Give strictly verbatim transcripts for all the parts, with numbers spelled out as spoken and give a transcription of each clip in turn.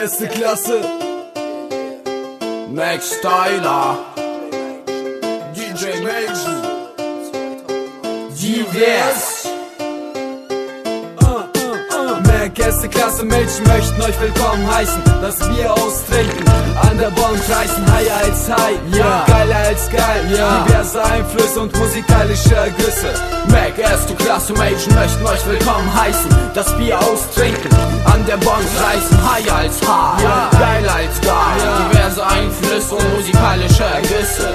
erste Klasse. Max Styler, D J Magic, Divers. Mac, erste Klasse Mädchen möchten euch willkommen heißen. Das Bier austrinken, an der Bon kreisen, higher als high, Ja. geiler als geil, Ja. diverse Einflüsse und musikalische Ergüsse. Mac, erste Klasse Mädchen möchten euch willkommen heißen. Das Bier austrinken, an der Bon kreisen, higher als high, Ja. geiler als geil, Ja. diverse Einflüsse und musikalische Ergüsse.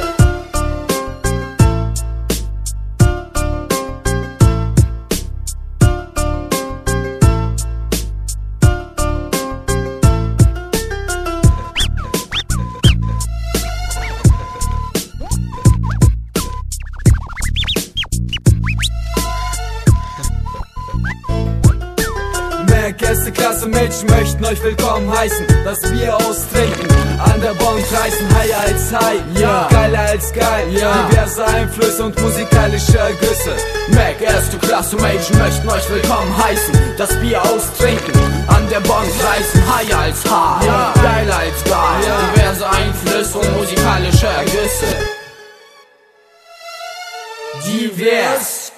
Mac, erste Klasse Mädchen möchten euch willkommen heißen. Das Bier austrinken, an der Bon kreisen, higher als high, Ja. geiler als geil, Ja. diverse Einflüsse und musikalische Ergüsse. Mac, erste Klasse Mädchen möchten euch willkommen heißen. Das Bier austrinken, an der Bon kreisen, higher als high, Ja. geiler als geil, Ja. diverse Einflüsse und musikalische Ergüsse. Divers.